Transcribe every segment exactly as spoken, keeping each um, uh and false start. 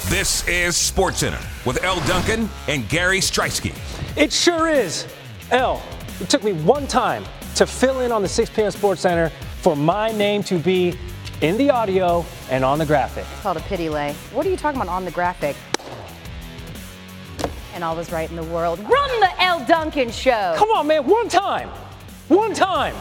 This is SportsCenter with Elle Duncan and Gary Striewski. It sure is. Elle, it took me one time to fill in on the six p.m. SportsCenter for my name to be in the audio and on the graphic. It's called a pity lay. What are you talking about on the graphic? And all was right in the world. Run the Elle Duncan Show. Come on, man, one time. One time.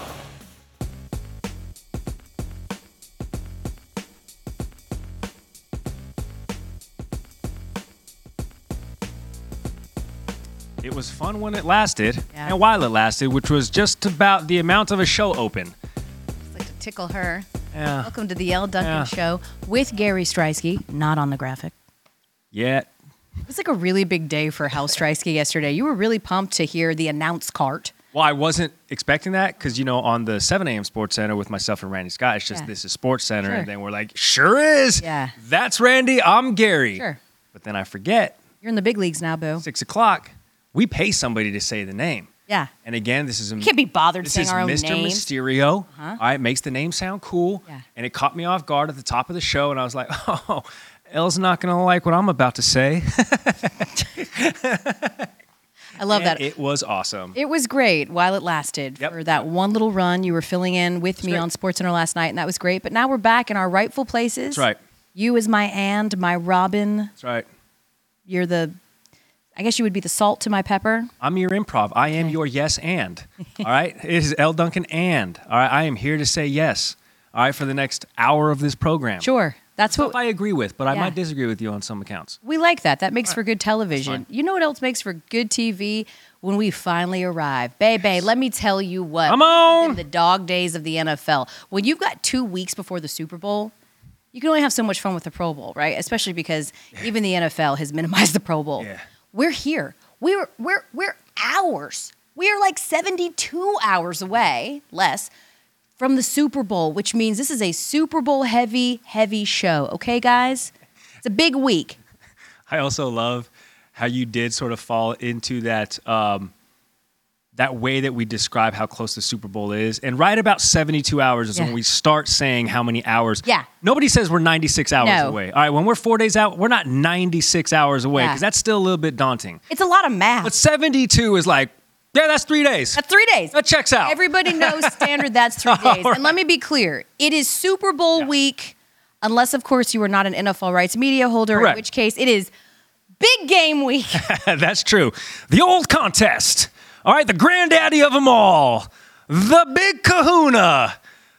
It was fun when it lasted, Yeah. and while it lasted, which was just about the amount of a show open. It's like to tickle her. Yeah. Welcome to the Elle Duncan Yeah. Show with Gary Striewski, not on the graphic. Yeah. It was like a really big day for Hal Striewski yesterday. You were really pumped to hear the announce cart. Well, I wasn't expecting that because, you know, on the seven a.m. Sports Center with myself and Randy Scott, it's just Yeah. this is Sports Center, Sure. and then we're like, sure is. Yeah. That's Randy. I'm Gary. Sure. But then I forget. You're in the big leagues now, boo. Six o'clock. We pay somebody to say the name. Yeah. And again, this is a, We can't be bothered this saying is our own Mister names. Mysterio. Uh-huh. All right, makes the name sound cool. Yeah. And it caught me off guard at the top of the show, and I was like, oh, Elle's not going to like what I'm about to say. I love And that. It was awesome. It was great while it lasted. Yep. For that one little run, you were filling in with me great. on SportsCenter last night, and that was great. But now we're back in our rightful places. That's right. You as my and, my Robin. That's right. You're the, I guess you would be the salt to my pepper. I'm your improv. I am Okay. your yes and. All right? It is Elle Duncan and. All right? I am here to say yes. All right? For the next hour of this program. Sure. That's Stuff what I agree with, but I Yeah. might disagree with you on some accounts. we like that. That makes for good television. fine. You know what else makes for good T V? When we finally arrive. Baby, let me tell you what. Come This has been on. the dog days of the N F L. When you've got two weeks before the Super Bowl, you can only have so much fun with the Pro Bowl, right? Especially because even the N F L has minimized the Pro Bowl. Yeah. We're here. We're we're we're hours. We are like seventy-two hours away, less, from the Super Bowl, which means this is a Super Bowl heavy, heavy show. Okay, guys? It's a big week. I also love how you did sort of fall into that um, that way that we describe how close the Super Bowl is. And right about seventy-two hours is Yeah. when we start saying how many hours. Yeah. Nobody says we're ninety-six hours No. away. All right, when we're four days out, we're not ninety-six hours away Yeah. because that's still a little bit daunting. It's a lot of math. But seventy-two is like, yeah, that's three days. That's three days. That checks out. Everybody knows standard that's three days. All And let me be clear. It is Super Bowl Yeah. week, unless, of course, you are not an N F L rights media holder, Correct. in which case it is big game week. That's true. The old contest. All right, the granddaddy of them all. The big kahuna.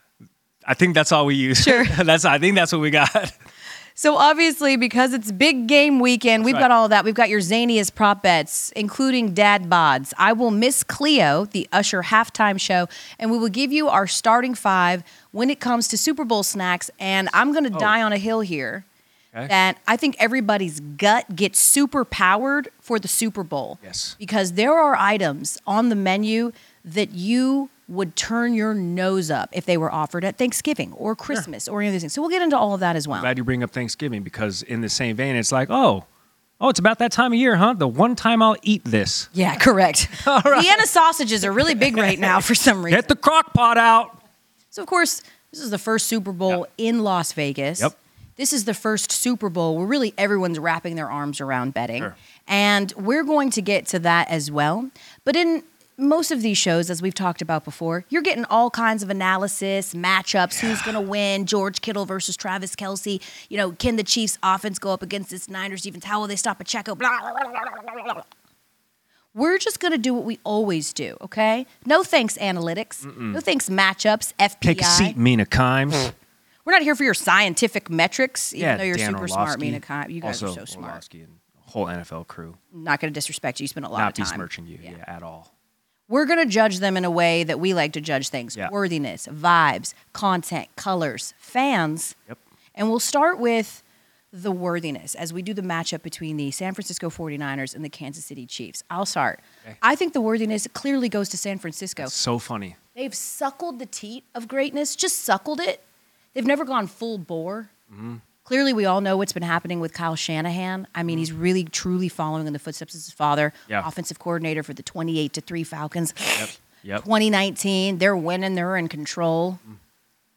I think that's all we use. Sure. that's I think that's what we got. So obviously, because it's big game weekend, we've right. got all of that. We've got your zaniest prop bets, including dad bods. I will miss Cleo, the Usher halftime show, and we will give you our starting five when it comes to Super Bowl snacks. And I'm going to die on a hill here. Okay. That I think everybody's gut gets super powered for the Super Bowl. Yes. Because there are items on the menu that you would turn your nose up if they were offered at Thanksgiving or Christmas or any of these things. So we'll get into all of that as well. Glad you bring up Thanksgiving because in the same vein, it's like, oh, oh, it's about that time of year, huh? The one time I'll eat this. Yeah, correct. Vienna sausages are really big right now for some reason. Get the crock pot out. So, of course, this is the first Super Bowl in Las Vegas. Yep. This is the first Super Bowl where really everyone's wrapping their arms around betting. Sure. And we're going to get to that as well. But in most of these shows, as we've talked about before, you're getting all kinds of analysis, matchups, who's going to win, George Kittle versus Travis Kelce. You know, can the Chiefs offense go up against this Niners defense? How will they stop Pacheco? Blah, blah, blah, blah, blah, blah, blah. We're just going to do what we always do, okay? No thanks, analytics. No thanks, matchups, F P I. Take a seat, Mina Kimes. We're not here for your scientific metrics, even yeah, though you're Dan super Orlovsky. smart, Mina Kimes. You guys also, are so smart. Orlovsky and the whole N F L crew. Not going to disrespect you. You spend a lot Not of time. besmirching you, yeah. Yeah. at all. We're going to judge them in a way that we like to judge things. Yeah. Worthiness, vibes, content, colors, fans. Yep. And we'll start with the worthiness as we do the matchup between the San Francisco forty-niners and the Kansas City Chiefs. I'll start. Okay. I think the worthiness clearly goes to San Francisco. So funny. They've suckled the teat of greatness, just suckled it. They've never gone full bore. Mm-hmm. Clearly, we all know what's been happening with Kyle Shanahan. I mean, he's really, truly following in the footsteps of his father, Yeah. offensive coordinator for the twenty-eight to three Falcons. Yep. Yep. twenty nineteen, they're winning, they're in control.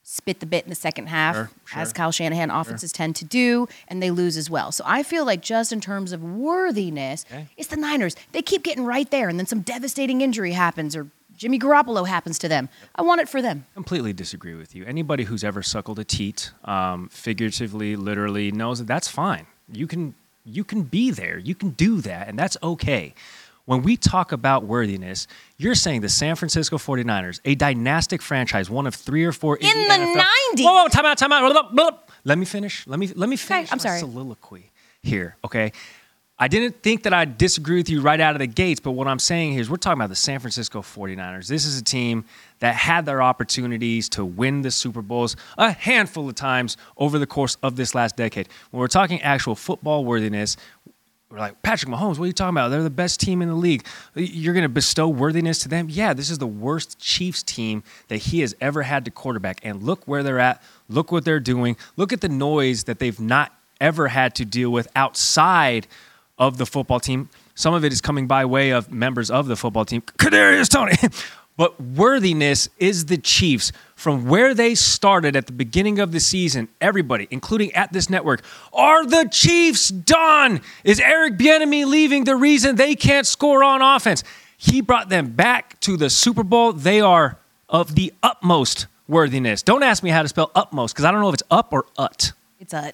spit the bit in the second half, Sure, sure. as Kyle Shanahan offenses tend to do, and they lose as well. So I feel like just in terms of worthiness, Okay. it's the Niners. They keep getting right there, and then some devastating injury happens or Jimmy Garoppolo happens to them. I want it for them. Completely disagree with you. Anybody who's ever suckled a teat, um, figuratively, literally, knows that that's fine. You can you can be there. You can do that, and that's okay. When we talk about worthiness, you're saying the San Francisco forty-niners, a dynastic franchise, one of three or four in, In the, the N F L. nineties. Whoa, whoa, time out, time out. Blah, blah, blah. Let me finish. Let me let me finish I'm my sorry. soliloquy here, okay? I didn't think that I'd disagree with you right out of the gates, but what I'm saying here is we're talking about the San Francisco forty-niners. This is a team that had their opportunities to win the Super Bowls a handful of times over the course of this last decade. When we're talking actual football worthiness, we're like, Patrick Mahomes, what are you talking about? They're the best team in the league. You're going to bestow worthiness to them? Yeah, this is the worst Chiefs team that he has ever had to quarterback. And look where they're at. Look what they're doing. Look at the noise that they've not ever had to deal with outside of the football team. Some of it is coming by way of members of the football team. Kadarius Toney. But worthiness is the Chiefs. From where they started at the beginning of the season, everybody, including at this network, are the Chiefs done? Is Eric Bieniemy leaving the reason they can't score on offense? He brought them back to the Super Bowl. They are of the utmost worthiness. Don't ask me how to spell utmost, because I don't know if it's up or ut. It's ut.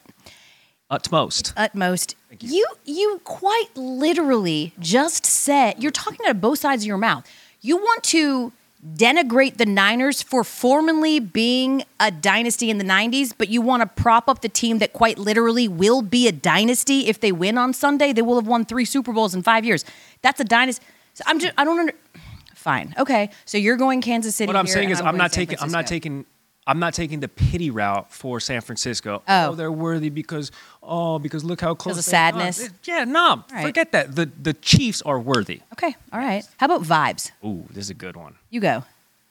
Utmost. Utmost. you. You you quite literally just said, you're talking out of both sides of your mouth. You want to denigrate the Niners for formerly being a dynasty in the nineties, but you want to prop up the team that quite literally will be a dynasty if they win on Sunday. They will have won three Super Bowls in five years. That's a dynasty. So I'm just, I don't under. Fine. Okay. So you're going Kansas City. What I'm here, saying and is, I'm going not San taking, I'm not Francisco. taking, I'm not taking the pity route for San Francisco. Oh. they're worthy because, oh, because look how close. of they- sadness? Uh, yeah, no, right. forget that. The the Chiefs are worthy. Okay. All right. How about vibes? Ooh, this is a good one. You go.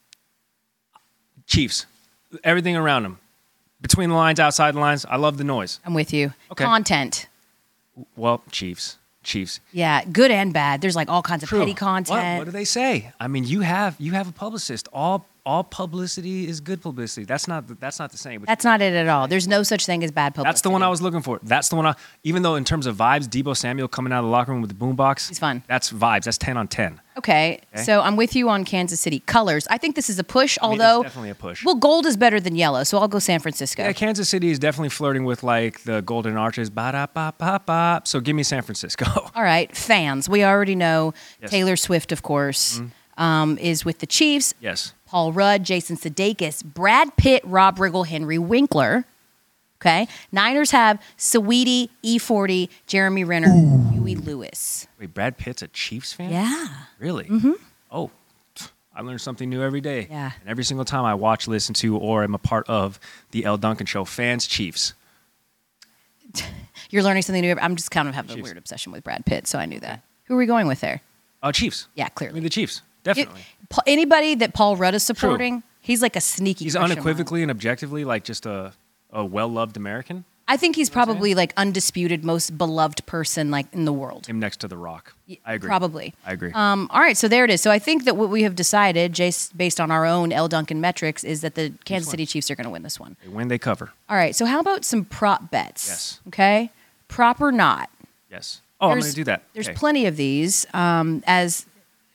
Chiefs, everything around them, between the lines, outside the lines. I love the noise. I'm with you. Okay. Content. Well, Chiefs, Chiefs. Yeah, good and bad. There's like all kinds of True. petty What, content. what do they say? I mean, you have you have a publicist. All all publicity is good publicity. That's not the- that's not the same. But That's not it at all. There's no such thing as bad publicity. that's the one I was looking for. That's the one. I, even though in terms of vibes, Debo Samuel coming out of the locker room with the boombox, He's fun. That's vibes. That's ten on ten. Okay, Okay. so I'm with you on Kansas City. Colors. I think this is a push, I mean, it's although definitely a push. well, gold is better than yellow, so I'll go San Francisco. Yeah, Kansas City is definitely flirting with like the Golden Arches. Ba da ba ba ba. So give me San Francisco. All right, fans. We already know Yes. Taylor Swift, of course, um, is with the Chiefs. Yes. Paul Rudd, Jason Sudeikis, Brad Pitt, Rob Riggle, Henry Winkler. Okay, Niners have Saweetie, E forty, Jeremy Renner, Huey Lewis. Wait, Brad Pitt's a Chiefs fan? Yeah. Really? Mm-hmm. Oh, I learn something new every day. Yeah. And every single time I watch, listen to, or am a part of the Elle Duncan Show, fans, Chiefs. You're learning something new. I'm just kind of have a Chiefs. weird obsession with Brad Pitt, so I knew that. Who are we going with there? Uh, Chiefs. Yeah, I clearly. mean, the Chiefs. You- Definitely. Pa- anybody that Paul Rudd is supporting, he's like a sneaky. He's crush of mine. unequivocally and objectively like just a, a well-loved American. I think he's probably like undisputed most beloved person like in the world. Him next to The Rock. I agree. Probably. I agree. Um, all right, so there it is. So I think that what we have decided, Jace, based on our own Elle Duncan metrics, is that the Kansas City Chiefs are going to win this one. They win, they cover. All right, so how about some prop bets? Yes. Okay, prop or not? Yes. Oh, I'm There's- going to do that. There's Okay. plenty of these. Um, as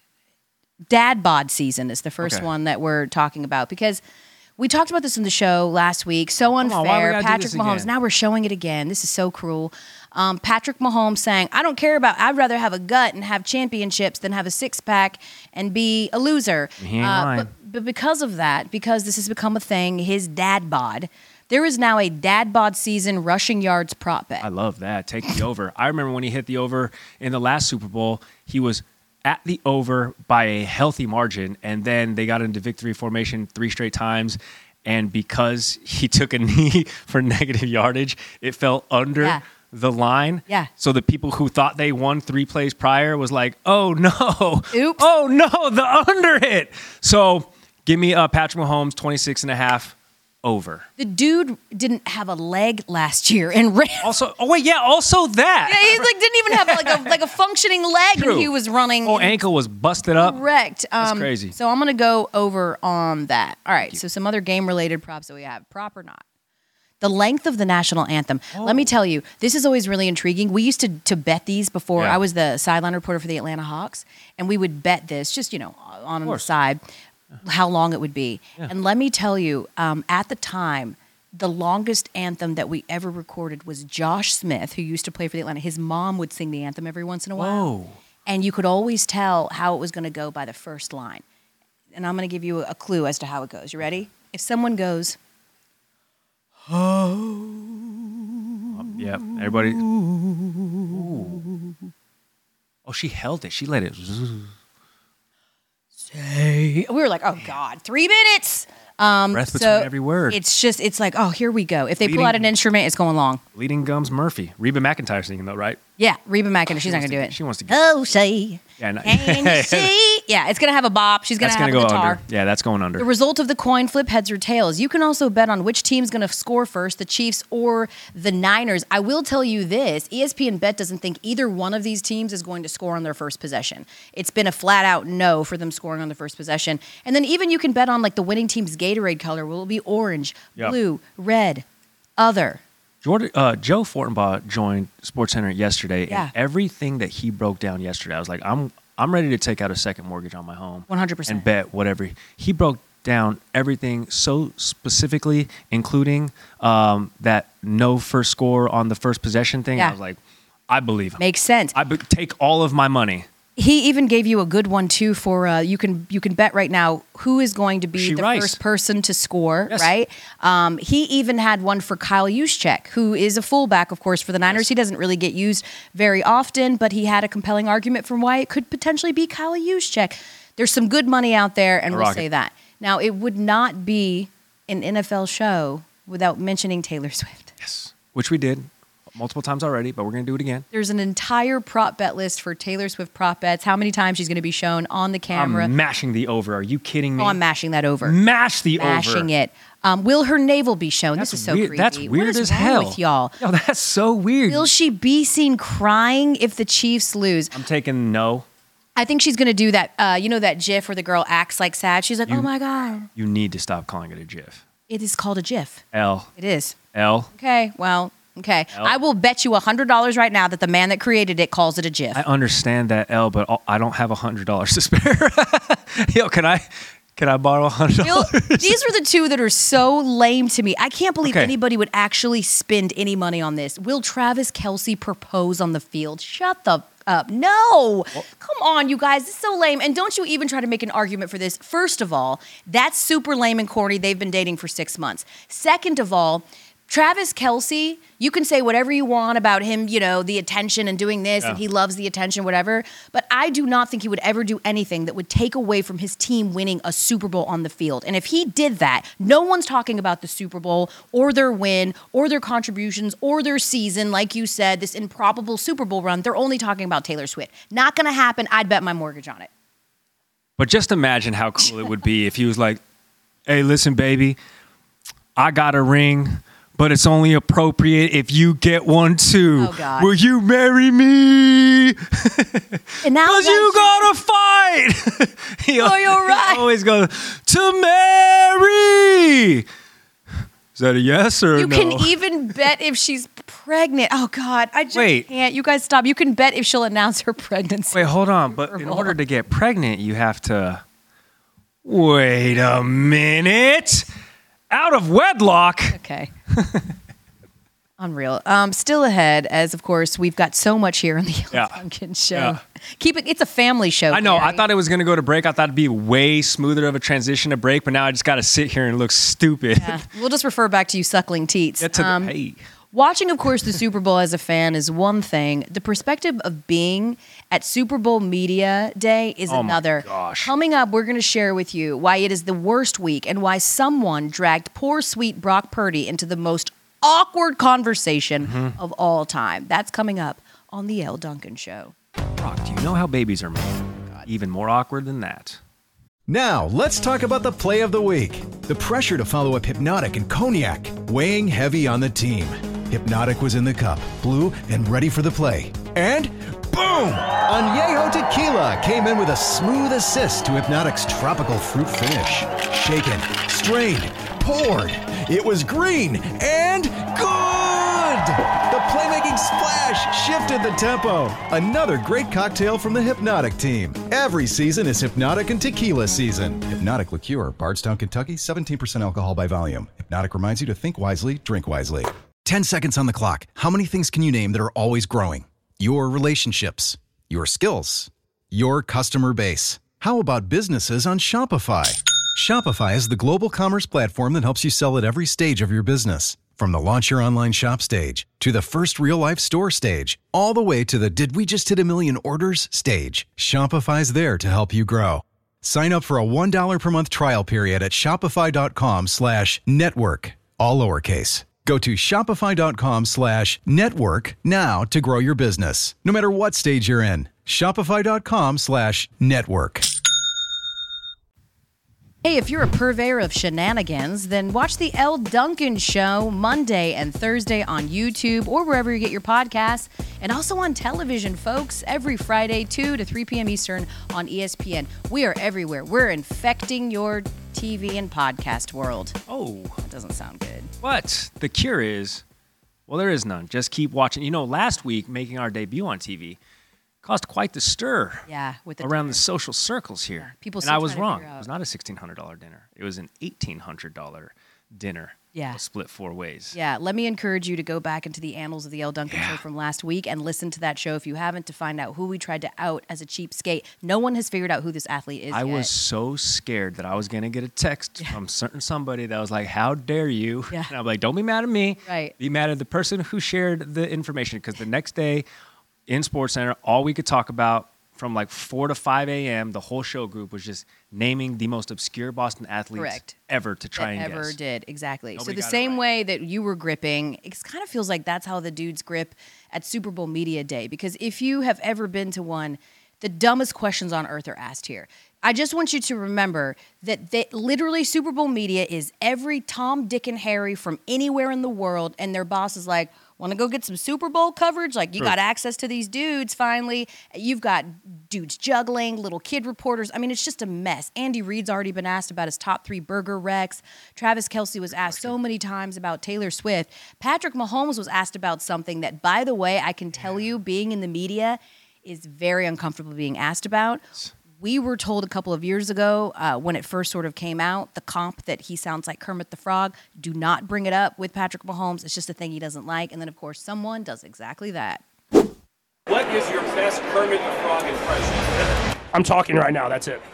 dad bod season is the first Okay. one that we're talking about because we talked about this in the show last week. So on, why we unfair. gotta do Patrick this Mahomes. again? Now we're showing it again. This is so cruel. Um, Patrick Mahomes saying, "I don't care about. I'd rather have a gut and have championships than have a six pack and be a loser." He ain't Uh, lying. but, but because of that, because this has become a thing, his dad bod. There is now a dad bod season rushing yards prop bet. I love that. Take the over. I remember when he hit the over in the last Super Bowl, he was at the over by a healthy margin, and then they got into victory formation three straight times. And because he took a knee for negative yardage, it fell under Yeah. the line. Yeah. So the people who thought they won three plays prior was like, oh no. Oops. Oh no, the under hit. So give me uh, Patrick Mahomes, twenty-six and a half. over. The dude didn't have a leg last year and ran. Also, oh wait, yeah, also that. Yeah, he like didn't even have like a like a functioning leg, True. and he was running. Oh, ankle was busted up. Correct. That's Um, crazy. So I'm gonna go over on that. All right. So some other game-related props that we have, prop or not. The length of the national anthem. Oh. Let me tell you, this is always really intriguing. We used to to bet these before. Yeah. I was the sideline reporter for the Atlanta Hawks, and we would bet this, just you know, on the course. side, how long it would be. Yeah. And let me tell you, um, at the time, the longest anthem that we ever recorded was Josh Smith, who used to play for the Atlanta. His mom would sing the anthem every once in a while. Whoa. And you could always tell how it was going to go by the first line. And I'm going to give you a clue as to how it goes. You ready? If someone goes, Yep. Everybody. Ooh. Oh, she held it. She let it. we were like, oh God, three minutes. Um, Breath so between every word. It's just, it's like, oh, here we go. If they pull Leading- out an instrument, it's going long. Leading Gums Murphy. Reba McEntire singing though, right? Yeah, Reba McEntire, she's not wants going to do to- it. she wants to get- Oh, say, Yeah, no- can you see? Yeah, it's going to have a bop. She's going That's to have gonna a go guitar. under. Yeah, that's going under. The result of the coin flip, heads or tails. You can also bet on which team's going to score first, the Chiefs or the Niners. I will tell you this, E S P N Bet doesn't think either one of these teams is going to score on their first possession. It's been a flat out no for them scoring on the first possession. And then even you can bet on like the winning team's Gatorade color. Will it be orange, Yep. blue, red, other? Jordan, uh, Joe Fortenbaugh joined SportsCenter yesterday, Yeah. and everything that he broke down yesterday, I was like, I'm I'm ready to take out a second mortgage on my home, one hundred percent. and bet whatever. He broke down everything so specifically, including um, that no first score on the first possession thing. Yeah. I was like, I believe him. Makes sense. I be- take all of my money. He even gave you a good one too for uh, you can you can bet right now who is going to be She the Rice. first person to score, Yes. right? Um, he even had one for Kyle Juszczyk, who is a fullback, of course, for the Niners. Yes. He doesn't really get used very often, but he had a compelling argument for why it could potentially be Kyle Juszczyk. There's some good money out there, and I we'll rock say it. that. Now, it would not be an N F L show without mentioning Taylor Swift. Yes, which we did multiple times already, but we're going to do it again. There's an entire prop bet list for Taylor Swift prop bets, how many times she's going to be shown on the camera. I'm mashing the over. Are you kidding me? Oh, I'm mashing that over. Mash the Mashing over. it. Um, will her navel be shown? That's this is so weird. creepy. That's What weird is as wrong hell. with y'all? Yo, that's so weird. Will she be seen crying if the Chiefs lose? I'm taking no. I think she's going to do that. Uh, you know that GIF where the girl acts like sad? She's like, You- oh my God. You need to stop calling it a GIF. It is called a GIF. L. It is. L. Okay, well, okay. L. I will bet you one hundred dollars right now that the man that created it calls it a GIF. I understand that L, but I don't have one hundred dollars to spare. Yo, can I can I borrow one hundred Bill, dollars? these are the two that are so lame to me. I can't believe Okay. anybody would actually spend any money on this. Will Travis Kelce propose on the field? Shut the up. No. Come on, you guys. It's so lame. And don't you even try to make an argument for this. First of all, that's super lame and corny. They've been dating for six months. Second of all, Travis Kelce, you can say whatever you want about him, you know, the attention and doing this, Yeah. and he loves the attention, whatever. But I do not think he would ever do anything that would take away from his team winning a Super Bowl on the field. And if he did that, no one's talking about the Super Bowl or their win or their contributions or their season, like you said, this improbable Super Bowl run. They're only talking about Taylor Swift. Not going to happen. I'd bet my mortgage on it. But just imagine how cool it would be if he was like, hey, listen, baby, I got a ring, but it's only appropriate if you get one too. Oh, God. Will you marry me? And now Because you gotta fight. He Oh, you're right. always goes, to marry. Is that a yes or a You no? can even bet if she's pregnant. Oh, God. I just Wait. can't. You guys stop. You can bet if she'll announce her pregnancy. Wait, hold on. But in order to get pregnant, you have to. Wait a minute. Out of wedlock. Okay. Unreal. Um, still ahead, as of course we've got so much here on the Yellow Yeah. Duncan show. Yeah. Keep it. It's a family show. I know. I Gary. thought it was going to go to break. I thought it'd be way smoother of a transition to break, but now I just got to sit here and look stupid. Yeah. We'll just refer back to you suckling teats. Get to the Um, hey. Watching, of course, the Super Bowl as a fan is one thing. The perspective of being at Super Bowl Media Day is Oh my another. gosh. Coming up, we're going to share with you why it is the worst week and why someone dragged poor, sweet Brock Purdy into the most awkward conversation Mm-hmm. of all time. That's coming up on the Elle Duncan Show. Brock, do you know how babies are made? Even more awkward than that. Now, let's talk about the play of the week. The pressure to follow up Hypnotic and Cognac, weighing heavy on the team. Hypnotic was in the cup, blue, and ready for the play. And boom! Añejo Tequila came in with a smooth assist to Hypnotic's tropical fruit finish. Shaken, strained, poured. It was green and good! The playmaking splash shifted the tempo. Another great cocktail from the Hypnotic team. Every season is Hypnotic and Tequila season. Hypnotic Liqueur, Bardstown, Kentucky, seventeen percent alcohol by volume. Hypnotic reminds you to think wisely, drink wisely. ten seconds on the clock. How many things can you name that are always growing? Your relationships, your skills, your customer base. How about businesses on Shopify? Shopify is the global commerce platform that helps you sell at every stage of your business. From the launch your online shop stage, to the first real-life store stage, all the way to the did we just hit a million orders stage, Shopify's there to help you grow. Sign up for a one dollar per month trial period at shopify.com slash network, all lowercase. Go to shopify.com slash network now to grow your business, no matter what stage you're in. Shopify.com slash network. Hey, if you're a purveyor of shenanigans, then watch The Elle Duncan Show Monday and Thursday on YouTube or wherever you get your podcasts. And also on television, folks, every Friday, two to three p.m. Eastern on E S P N. We are everywhere. We're infecting your T V and podcast world. Oh. That doesn't sound good. But the cure is, well, there is none. Just keep watching. You know, last week, making our debut on T V caused quite the stir Yeah, with the around dinner. the social circles here. Yeah, people and still I was trying to wrong. figure It was out. not a sixteen hundred dollars dinner. It was an eighteen hundred dollars dinner. Yeah. Split four ways. Yeah, let me encourage you to go back into the annals of the Elle Duncan Yeah. Show from last week and listen to that show if you haven't, to find out who we tried to out as a cheapskate. No one has figured out who this athlete is I yet. was so scared that I was going to get a text from certain somebody that was like, how dare you? Yeah. And I'm like, don't be mad at me. Right. Be mad at the person who shared the information. Because the next day in SportsCenter, all we could talk about from like four to five a.m., the whole show group was just naming the most obscure Boston athletes Correct. ever to try that and ever guess. did. Exactly. Nobody so the got it same right. way that you were gripping, it kind of feels like that's how the dudes grip at Super Bowl Media Day. Because if you have ever been to one, the dumbest questions on earth are asked here. I just want you to remember that they, literally Super Bowl Media is every Tom, Dick, and Harry from anywhere in the world, and their boss is like, want to go get some Super Bowl coverage? Like, you True. got access to these dudes finally. You've got dudes juggling, little kid reporters. I mean, it's just a mess. Andy Reid's already been asked about his top three burger wrecks. Travis Kelce was asked so many times about Taylor Swift. Patrick Mahomes was asked about something that, by the way, I can tell you, being in the media is very uncomfortable being asked about. We were told a couple of years ago uh, when it first sort of came out, the comp that he sounds like Kermit the Frog, do not bring it up with Patrick Mahomes. It's just a thing he doesn't like. And then, of course, someone does exactly that. What is your best Kermit the Frog impression? I'm talking right now. That's it.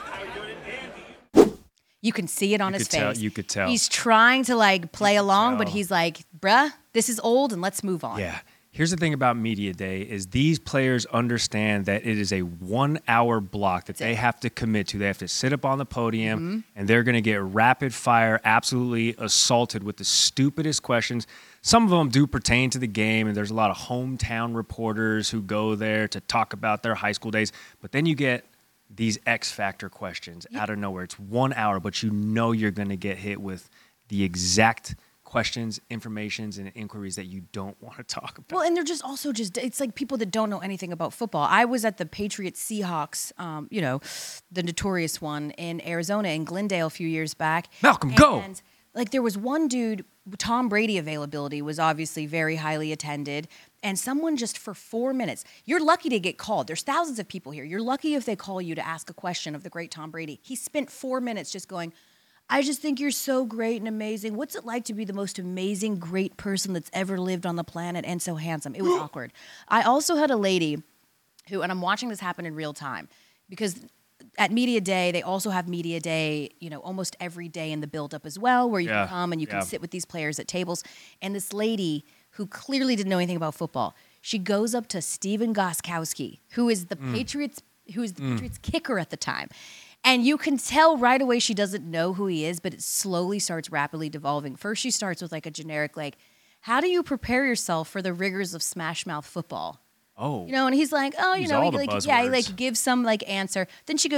You can see it on You his could tell- face. you could tell. He's trying to like play along, but tell. he's like, bruh, this is old and let's move on. Yeah. Here's the thing about Media Day is these players understand that it is a one-hour block that they it. have to commit to. They have to sit up on the podium, Mm-hmm. and they're going to get rapid fire, absolutely assaulted with the stupidest questions. Some of them do pertain to the game, and there's a lot of hometown reporters who go there to talk about their high school days. But then you get these X Factor questions out of nowhere. It's one hour, but you know you're going to get hit with the exact questions, informations, and inquiries that you don't want to talk about. Well, and they're just also just, it's like people that don't know anything about football. I was at the Patriots Seahawks, um, you know, the notorious one in Arizona, in Glendale a few years back. Malcolm, and, go! Like there was one dude, Tom Brady availability was obviously very highly attended. And someone just for four minutes, you're lucky to get called. There's thousands of people here. You're lucky if they call you to ask a question of the great Tom Brady. He spent four minutes just going, I just think you're so great and amazing. What's it like to be the most amazing, great person that's ever lived on the planet and so handsome? It was awkward. I also had a lady who, and I'm watching this happen in real time, because at Media Day, they also have Media Day, you know, almost every day in the build-up as well, where you Yeah, can come and you can yeah. sit with these players at tables. And this lady who clearly didn't know anything about football, she goes up to Steven Gostkowski, who is the Patriots, who is the Patriots kicker at the time. And you can tell right away she doesn't know who he is, but it slowly starts rapidly devolving. First, she starts with like a generic, like, how do you prepare yourself for the rigors of Smash Mouth football? Oh. You know, and he's like, oh, you Use know, all he the like, yeah, he buzzwords. like gives some like answer. Then she goes,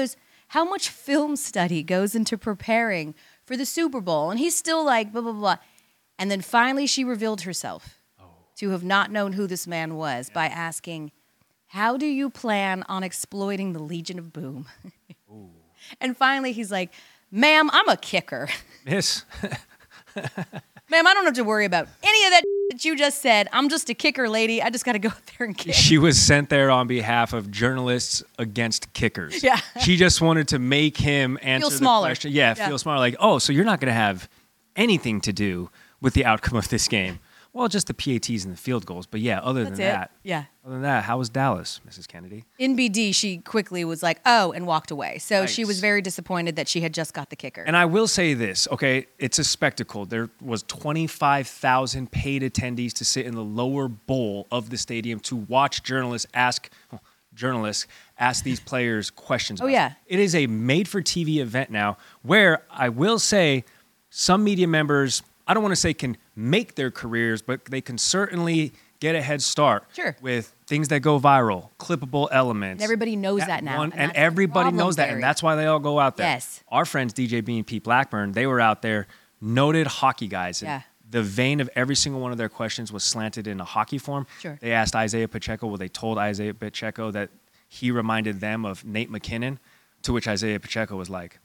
how much film study goes into preparing for the Super Bowl. And he's still like, blah, blah, blah. And then finally she revealed herself oh. to have not known who this man was yeah. by asking, how do you plan on exploiting the Legion of Boom? And finally he's like, ma'am, I'm a kicker. Yes. Ma'am, I don't have to worry about any of that that you just said. I'm just a kicker, lady. I just got to go out there and kick. She was sent there on behalf of journalists against kickers. Yeah. She just wanted to make him answer feel the smaller. question. Yeah, yeah, feel smaller. Like, oh, so you're not going to have anything to do with the outcome of this game. Well, just the P A Ts and the field goals. But yeah, other That's than it. that. Yeah. Other than that, how was Dallas, Missus Kennedy? In B D, she quickly was like, oh, and walked away. So nice. She was very disappointed that she had just got the kicker. And I will say this, okay? It's a spectacle. There was twenty-five thousand paid attendees to sit in the lower bowl of the stadium to watch journalists ask oh, journalists ask these players questions. Oh, yeah. It is a made-for-T V event now where I will say some media members, I don't want to say can make their careers, but they can certainly get a head start sure. with things that go viral, clippable elements. And everybody knows that, that now. One, and and that's everybody problem, knows that, Gary. and that's why they all go out there. Yes. Our friends, D J B and Pete Blackburn, they were out there, noted hockey guys. And yeah. the vein of every single one of their questions was slanted in a hockey form. Sure. They asked Isaiah Pacheco, well, they told Isaiah Pacheco that he reminded them of Nate McKinnon, to which Isaiah Pacheco was like,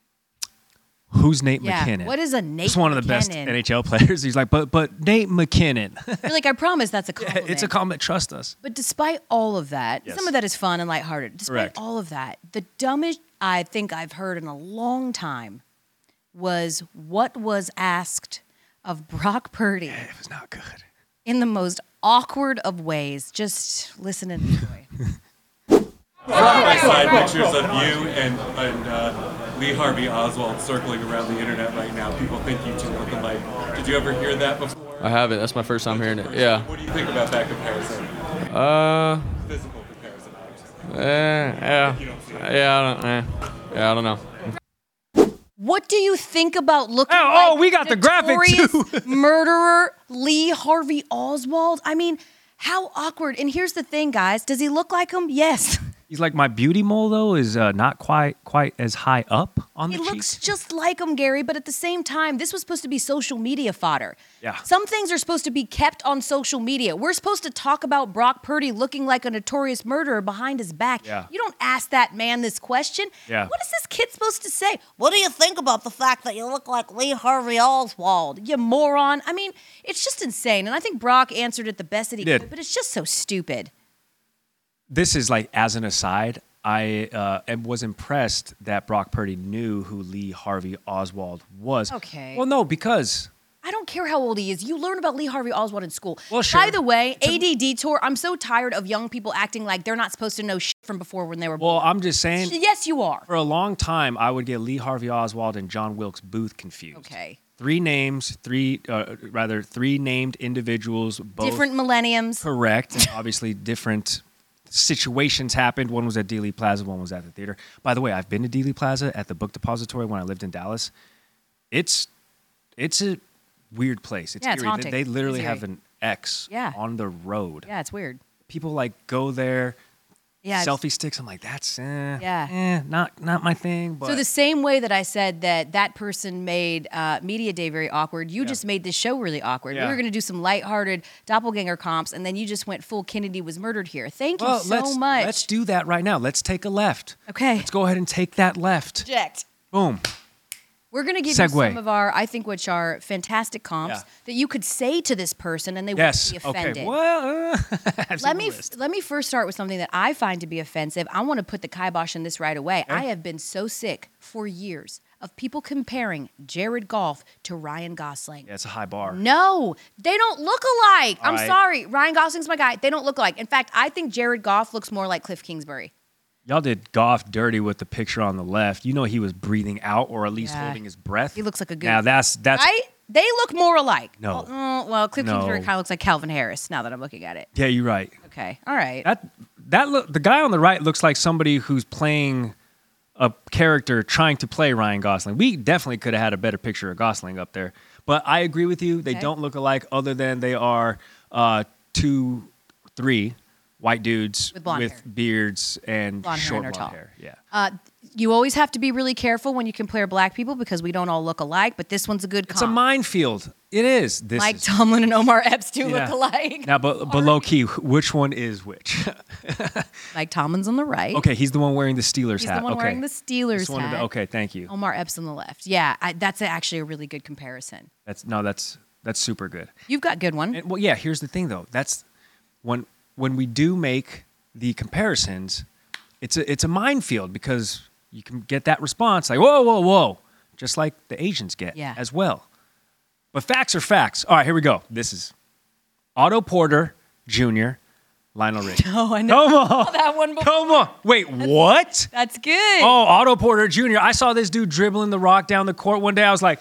who's Nate yeah. McKinnon? What is a Nate He's one of the best N H L players. He's like, but but Nate McKinnon. You're like, I promise that's a compliment. Yeah, it's a compliment. Trust us. But despite all of that, yes. some of that is fun and lighthearted. Despite Correct. all of that, the dumbest I think I've heard in a long time was what was asked of Brock Purdy. Yeah, it was not good. In the most awkward of ways. Just listen and enjoy. Side by side pictures of you and, and uh, Lee Harvey Oswald circling around the internet right now. People think you two look alike. Did you ever hear that before? I haven't. That's my first time hearing it. Yeah. What do you think about that comparison? Uh. Physical comparison. Uh, yeah. Yeah. I don't. Eh. Yeah. I don't know. What do you think about looking oh, like oh, we got the graphic too. murderer Lee Harvey Oswald? I mean, how awkward. And here's the thing, guys. Does he look like him? Yes. He's like, my beauty mole, though, is uh, not quite quite as high up on he the cheek. He looks just like him, Gary, but at the same time, this was supposed to be social media fodder. Yeah. Some things are supposed to be kept on social media. We're supposed to talk about Brock Purdy looking like a notorious murderer behind his back. Yeah. You don't ask that man this question. Yeah. What is this kid supposed to say? What do you think about the fact that you look like Lee Harvey Oswald? You moron. I mean, it's just insane. And I think Brock answered it the best that he, he could, but it's just so stupid. This is like, as an aside, I uh, was impressed that Brock Purdy knew who Lee Harvey Oswald was. Okay. Well, no, because... I don't care how old he is. You learn about Lee Harvey Oswald in school. Well, sure. By the way, A D Detour, I'm so tired of young people acting like they're not supposed to know shit from before when they were Well, born. I'm just saying... Yes, you are. For a long time, I would get Lee Harvey Oswald and John Wilkes Booth confused. Okay. Three names, three, uh, rather, three named individuals. Both Different millenniums. Correct. And obviously different... situations happened. One was at Dealey Plaza, one was at the theater. By the way, I've been to Dealey Plaza at the Book Depository when I lived in Dallas. It's it's a weird place. It's Yeah, it's eerie. haunting. They, they literally It's have eerie. an X Yeah. on the road. Yeah, it's weird. People like go there, Yeah. it's- selfie sticks. I'm like, that's eh, Yeah. eh, not not my thing. But So the same way that I said that that person made uh, Media Day very awkward, you Yeah. just made this show really awkward. Yeah. We were going to do some lighthearted doppelganger comps, and then you just went full Kennedy was murdered here. Thank well, you so let's, much. Let's do that right now. Let's take a left. Okay. Let's go ahead and take that left. Object. Boom. We're going to give Segue. you some of our, I think, which are fantastic comps Yeah. that you could say to this person and they Yes. wouldn't be offended. Okay. Well, uh, I've seen Let the me list. let me first start with something that I find to be offensive. I want to put the kibosh in this right away. I have been so sick for years of people comparing Jared Goff to Ryan Gosling. Yeah, it's a high bar. No, they don't look alike. All I'm right. sorry. Ryan Gosling's my guy. They don't look alike. In fact, I think Jared Goff looks more like Cliff Kingsbury. Y'all did Goff dirty with the picture on the left. You know he was breathing out or at least Yeah. holding his breath. He looks like a good. Now that's that's Right? They look more alike. No. Well, uh, well Cliff No. Kingsbury kind of looks like Calvin Harris now that I'm looking at it. yeah, you're right. Okay. All right. That that look the guy on the right looks like somebody who's playing a character trying to play Ryan Gosling. We definitely could have had a better picture of Gosling up there. But I agree with you. They Okay. don't look alike other than they are uh, two, three white dudes With blonde hair. beards and Blonde hair short and are blonde tall. hair. Yeah. Uh, you always have to be really careful when you compare black people because we don't all look alike, but this one's a good comp. It's a minefield. It is. This Mike is, Tomlin and Omar Epps do yeah. look alike. Now, but, but low key, which one is which? Mike Tomlin's on the right. Okay, he's the one wearing the Steelers He's hat. the one okay. wearing the Steelers Just wanted hat. to- okay, thank you. Omar Epps on the left. Yeah, I, that's actually a really good comparison. That's no, that's that's super good. You've got good one. And, well, yeah. Here's the thing, though. That's when when we do make the comparisons, it's a it's a minefield because you can get that response like whoa, whoa, whoa, just like the Asians get Yeah. as well. But facts are facts. All right, here we go. This is Otto Porter Junior, Lionel Richie. Oh, I know. Come on, that one before. come on. Wait, what? That's good. Oh, Otto Porter Junior I saw this dude dribbling the rock down the court one day. I was like,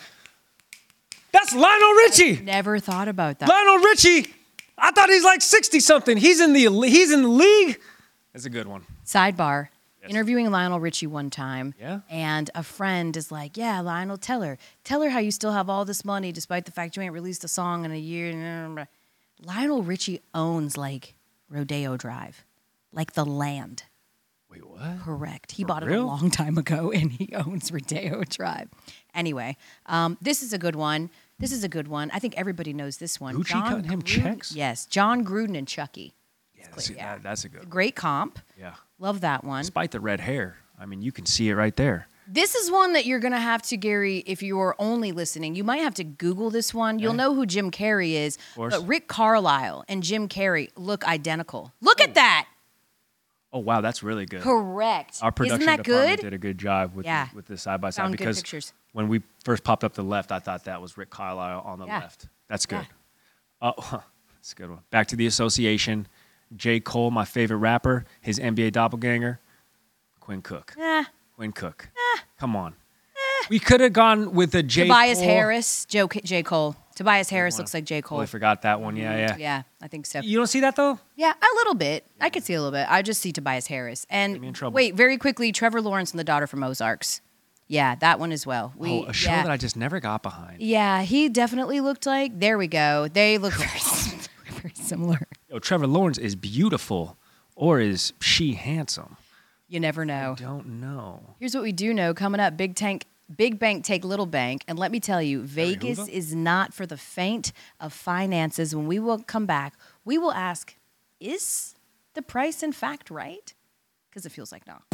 that's Lionel Richie. Never thought about that. Lionel Richie. I thought he's like sixty something. He's in the he's in the league. That's a good one. Sidebar. Interviewing Lionel Richie one time, Yeah. and a friend is like, yeah, Lionel, tell her. Tell her how you still have all this money despite the fact you ain't released a song in a year. Lionel Richie owns, like, Rodeo Drive, like the land. Wait, what? Correct. He bought it real? a long time ago, and he owns Rodeo Drive. Anyway, um, this is a good one. This is a good one. I think everybody knows this one. Gucci cutting him checks? Yes, John Gruden and Chucky. Yeah, that's, yeah. that- that's a good one. Great comp. Yeah. Love that one. Despite the red hair, I mean, you can see it right there. This is one that you're going to have to, Gary, if you are only listening, you might have to Google this one. You'll know who Jim Carrey is. course. But Rick Carlisle and Jim Carrey look identical. Look at that. Oh wow, that's really good. Correct. Our production Isn't that department good? did a good job with Yeah. the, with the side by side Found good because pictures. when we first popped up the left, I thought that was Rick Carlisle on the Yeah. left. That's good. Yeah. Oh, that's a good one. Back to the association. J. Cole, my favorite rapper, his N B A doppelganger, Quinn Cook. Eh. Quinn Cook. Come on. We could have gone with a J. Tobias Cole. Harris, Joe, J. Cole. Tobias Harris one. looks like J. Cole. Totally forgot that one. Yeah, yeah. Yeah, I think so. You don't see that though? Yeah, a little bit. I could see a little bit. I just see Tobias Harris. me in And trouble. wait, very quickly, Trevor Lawrence and the Daughter from Ozarks. Yeah, that one as well. We, oh, a show yeah. that I just never got behind. Yeah, he definitely looked like. There we go. They look very, sim- very similar. Yo, Trevor Lawrence is beautiful, or is she handsome? You never know. Don't know. Here's what we do know. Coming up, Big Tank, Big Bank take Little Bank, and let me tell you, Vegas Hoover? is not for the faint of finances. When we will come back, we will ask, is the price in fact right? Because it feels like no.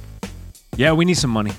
Yeah, we need some money.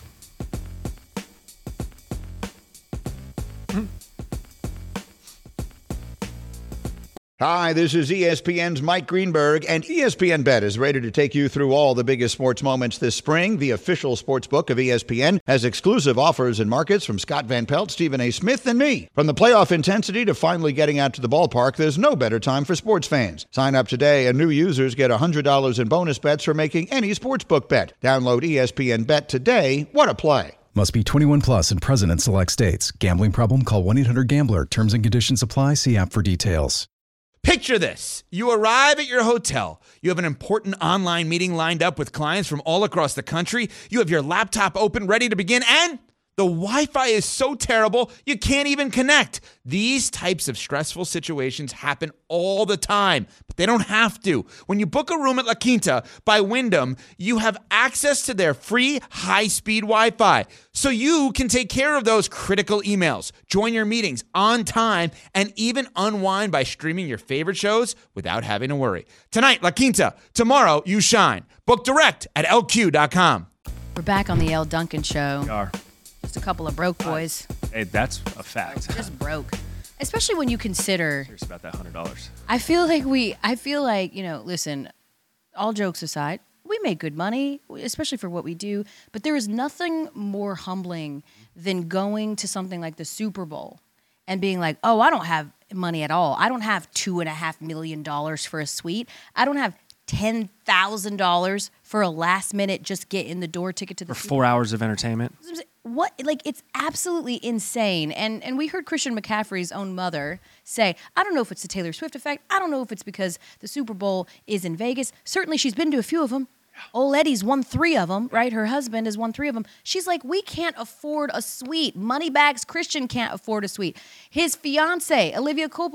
Hi, this is E S P N's Mike Greenberg, and E S P N Bet is ready to take you through all the biggest sports moments this spring. The official sports book of E S P N has exclusive offers and markets from Scott Van Pelt, Stephen A. Smith, and me. From the playoff intensity to finally getting out to the ballpark, there's no better time for sports fans. Sign up today, and new users get one hundred dollars in bonus bets for making any sportsbook bet. Download E S P N Bet today. What a play. Must be twenty-one plus and present in select states. Gambling problem? Call one eight hundred gambler. Terms and conditions apply. See app for details. Picture this. You arrive at your hotel. You have an important online meeting lined up with clients from all across the country. You have your laptop open, ready to begin, and the Wi-Fi is so terrible, you can't even connect. These types of stressful situations happen all the time, but they don't have to. When you book a room at La Quinta by Wyndham, you have access to their free high-speed Wi-Fi, so you can take care of those critical emails, join your meetings on time, and even unwind by streaming your favorite shows without having to worry. Tonight, La Quinta. Tomorrow, you shine. Book direct at L Q dot com. We're back on the Elle Duncan show. We are. Just a couple of broke boys. Hey, that's a fact. Just broke. Especially when you consider, Curious about that hundred dollars. I feel like we, I feel like, you know, listen, all jokes aside, we make good money, especially for what we do, but there is nothing more humbling than going to something like the Super Bowl and being like, oh, I don't have money at all. I don't have two and a half million dollars for a suite. I don't have ten thousand dollars for a last minute just get in the door ticket to the For Super four hours of entertainment. What, like, it's absolutely insane. And and we heard Christian McCaffrey's own mother say, I don't know if it's the Taylor Swift effect. I don't know if it's because the Super Bowl is in Vegas. Certainly she's been to a few of them. Old Eddie's won three of them, right? Her husband has won three of them. She's like, we can't afford a suite. Moneybags Christian can't afford a suite. His fiance, Olivia Culpo,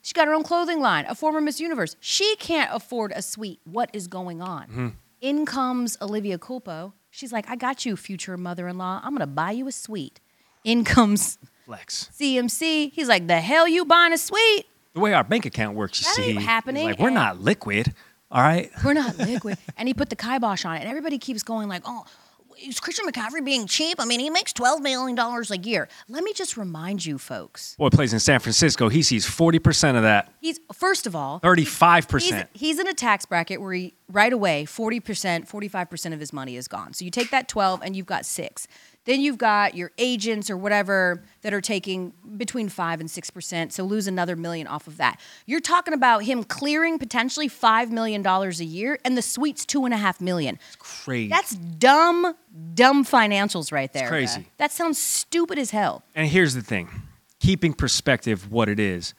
She got her own clothing line, a former Miss Universe. She can't afford a suite. What is going on? Mm-hmm. In comes Olivia Culpo. She's like, I got you, future mother-in-law. I'm going to buy you a suite. In comes Flex. C M C. He's like, the hell you buying a suite? The way our bank account works, you That see, ain't happening. is like we're And- not liquid. All right. We're not liquid. And he put the kibosh on it. And everybody keeps going like, oh, is Christian McCaffrey being cheap? I mean, he makes twelve million dollars a year. Let me just remind you, folks. Boy plays in San Francisco. He sees forty percent of that. He's, first of all, thirty-five he's, percent. he's in a tax bracket where he, right away, forty percent, forty-five percent of his money is gone. So you take that twelve and you've got six. Then you've got your agents or whatever that are taking between five and six percent. So lose another million off of that. You're talking about him clearing potentially five million dollars a year, and the suite's two and a half million. Crazy. That's dumb, dumb financials right there. It's crazy. bruh. That sounds stupid as hell. And here's the thing, keeping perspective what it is.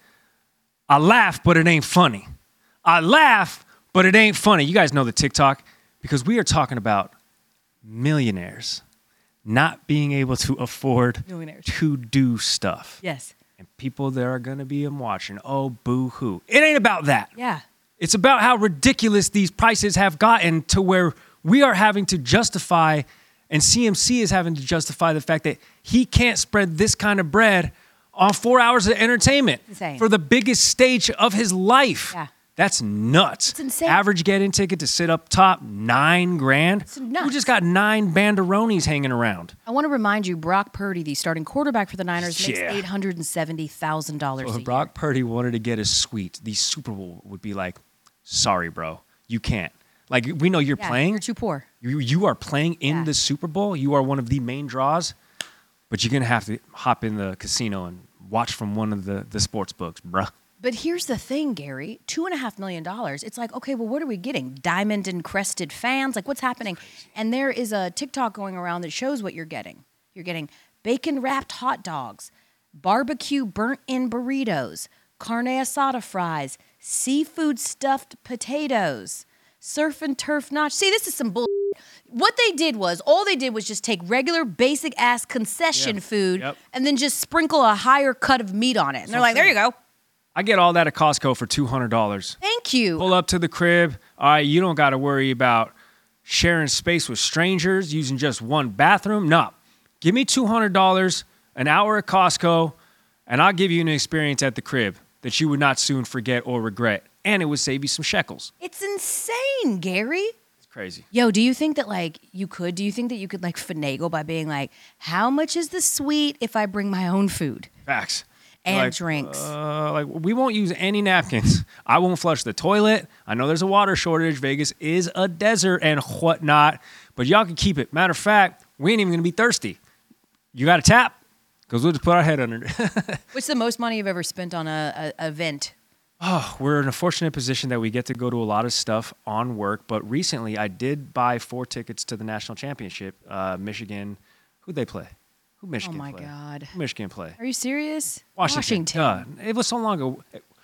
I laugh, but it ain't funny. I laugh, but it ain't funny. You guys know the TikTok because we are talking about millionaires not being able to afford Millionaires. to do stuff. Yes. And people that are going to be watching, oh, boo-hoo. It ain't about that. Yeah. It's about how ridiculous these prices have gotten to where we are having to justify, and C M C is having to justify the fact that he can't spread this kind of bread on four hours of entertainment Insane. for the biggest stage of his life. Yeah. That's nuts. It's insane. Average get-in ticket to sit up top, nine grand. It's nuts. We just got nine banderonis hanging around. I want to remind you, Brock Purdy, the starting quarterback for the Niners, makes Yeah. eight hundred seventy thousand dollars So a if year. Brock Purdy wanted to get a suite, the Super Bowl would be like, sorry, bro, you can't. Like, we know you're Yeah, playing. You're too poor. You you are playing in Yeah. the Super Bowl. You are one of the main draws, but you're gonna have to hop in the casino and watch from one of the, the sports books, bruh. But here's the thing, Gary. Two and a half million dollars. It's like, okay, well, what are we getting? Diamond encrusted fans? Like, what's happening? And there is a TikTok going around that shows what you're getting. You're getting bacon wrapped hot dogs, barbecue burnt in burritos, carne asada fries, seafood stuffed potatoes, surf and turf nacho. See, this is some bull. What they did was, all they did was just take regular, basic ass concession Yep. food Yep. and then just sprinkle a higher cut of meat on it. And they're like, there you go. I get all that at Costco for two hundred dollars. Thank you. Pull up to the crib. All right, you don't got to worry about sharing space with strangers, using just one bathroom. No. Give me two hundred dollars, an hour at Costco, and I'll give you an experience at the crib that you would not soon forget or regret. And it would save you some shekels. It's insane, Gary. It's crazy. Yo, do you think that like you could? Do you think that you could like finagle by being like, how much is the suite if I bring my own food Facts. and Like, drinks? Uh, like we won't use any napkins. I won't flush the toilet. I know there's a water shortage. Vegas is a desert and whatnot, but y'all can keep it. Matter of fact, we ain't even gonna be thirsty. You got a tap? Because we'll just put our head under it. What's the most money you've ever spent on a, a event? Oh, we're in a fortunate position that we get to go to a lot of stuff on work. But recently, I did buy four tickets to the national championship. Uh, Michigan, who'd they play? Who Michigan Oh my play? God. Who Michigan play? Are you serious? Washington. Duh. It was so long ago.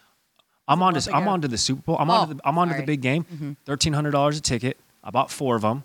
I'm on to I'm ago? on to the Super Bowl. I'm Oh, on to the, I'm on to the sorry. big game. Thirteen hundred dollars a ticket. I bought four of them.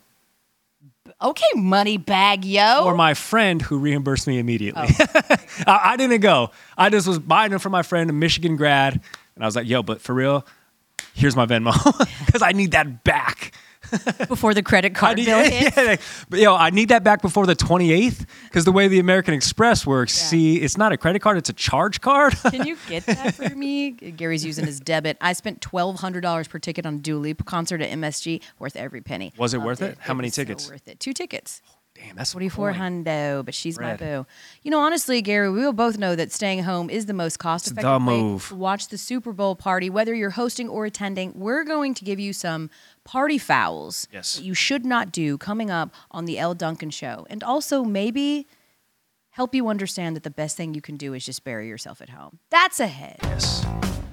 Okay, money bag, yo. Or my friend who reimbursed me immediately. I, I didn't go. I just was buying them for my friend, a Michigan grad, and I was like, "Yo, but for real, here's my Venmo because I need that back." Before the credit I card need, bill hits. yeah, but yo, I need that back before the twenty-eighth because the way the American Express works, Yeah. see, it's not a credit card; it's a charge card. Can you get that for me? Gary's using his debit. I spent twelve hundred dollars per ticket on a Dua Lipa concert at M S G. Worth every penny. Was it Loved worth it? How many was so tickets? worth it. Two tickets. Damn, that's forty-four coin. hundo, but she's Bread. my boo. You know, honestly, Gary, we will both know that staying home is the most cost-effective the way move. to watch the Super Bowl party. Whether you're hosting or attending, we're going to give you some party fouls Yes. that you should not do coming up on the Elle Duncan Show, and also maybe help you understand that the best thing you can do is just bury yourself at home. That's ahead. Yes.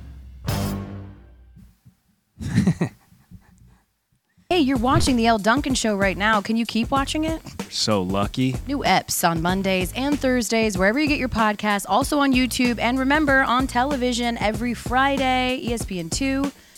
Hey, you're watching the Elle Duncan Show right now. Can you keep watching it? You're so lucky. New eps on Mondays and Thursdays, wherever you get your podcasts, also on YouTube. And remember, on television every Friday, E S P N two,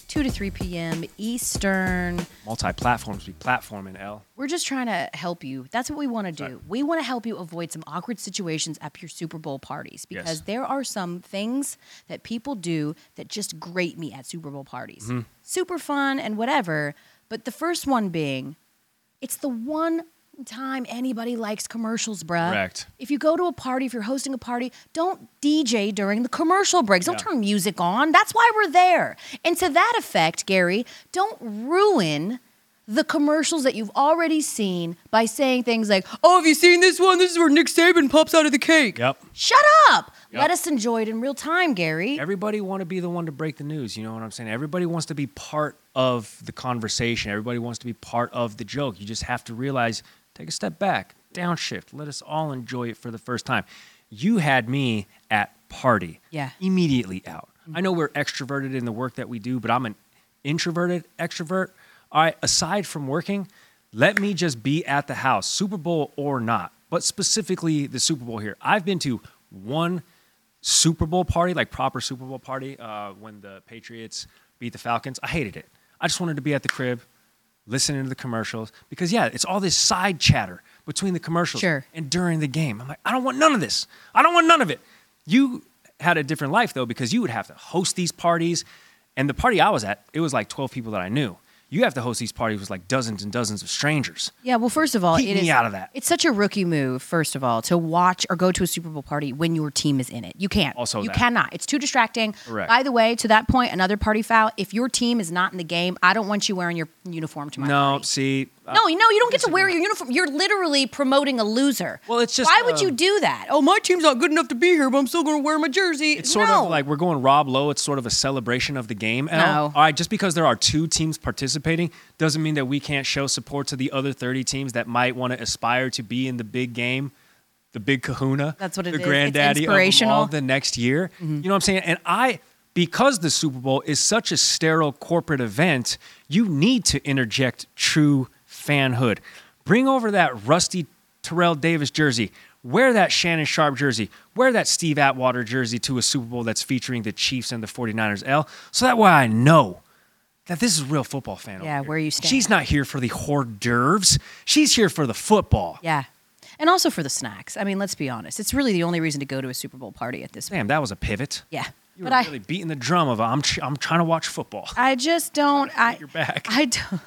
two to three p.m. Eastern. Multi-platforms be platforming, L. We're just trying to help you. That's what we want to do. Right. We want to help you avoid some awkward situations at your Super Bowl parties because Yes. there are some things that people do that just grate me at Super Bowl parties. Mm-hmm. Super fun and whatever, but the first one being, it's the one time anybody likes commercials, bruh. Correct. If you go to a party, if you're hosting a party, don't D J during the commercial breaks. Don't Yeah. turn music on. That's why we're there. And to that effect, Gary, don't ruin the commercials that you've already seen by saying things like, oh, have you seen this one? This is where Nick Saban pops out of the cake. Yep. Shut up. Yep. Let us enjoy it in real time, Gary. Everybody want to be the one to break the news. You know what I'm saying? Everybody wants to be part of the conversation. Everybody wants to be part of the joke. You just have to realize, take a step back, downshift. Let us all enjoy it for the first time. You had me at party. Yeah. Immediately out. I know we're extroverted in the work that we do, but I'm an introverted extrovert. All right, aside from working, let me just be at the house, Super Bowl or not, but specifically the Super Bowl here. I've been to one Super Bowl party, like proper Super Bowl party, uh, when the Patriots beat the Falcons. I hated it. I just wanted to be at the crib, listening to the commercials, because, yeah, it's all this side chatter between the commercials Sure. and during the game. I'm like, I don't want none of this. I don't want none of it. You had a different life, though, because you would have to host these parties. And the party I was at, it was like twelve people that I knew. You have to host these parties with like dozens and dozens of strangers. Yeah, well, first of all, Keep it me is out of that. It's such a rookie move, first of all, to watch or go to a Super Bowl party when your team is in it. You can't. Also you that. cannot. It's too distracting. Correct. By the way, to that point, another party foul. If your team is not in the game, I don't want you wearing your uniform to my No, party. see. uh, No, you know, you don't get to wear your uniform. You're literally promoting a loser. Well, it's just, Why would you um, do that? Oh, my team's not good enough to be here, but I'm still going to wear my jersey. It's sort no. of like we're going Rob Lowe. It's sort of a celebration of the game. Al. No. All right, just because there are two teams participating doesn't mean that we can't show support to the other thirty teams that might want to aspire to be in the big game, the big kahuna. That's what it the is. It's granddaddy of them inspirational. all the next year. You know what I'm saying? And I, because the Super Bowl is such a sterile corporate event, you need to interject true fanhood. Bring over that rusty Terrell Davis jersey. Wear that Shannon Sharp jersey. Wear that Steve Atwater jersey to a Super Bowl that's featuring the Chiefs and the 49ers, L. So that way I know that this is a real football fan. Yeah, over here. where you stand. She's not here for the hors d'oeuvres. She's here for the football. Yeah. And also for the snacks. I mean, let's be honest. It's really the only reason to go to a Super Bowl party at this point. Damn, that was a pivot. Yeah. You but were I, really beating the drum of I'm tr- I'm trying to watch football. I just don't. I, your back. I don't.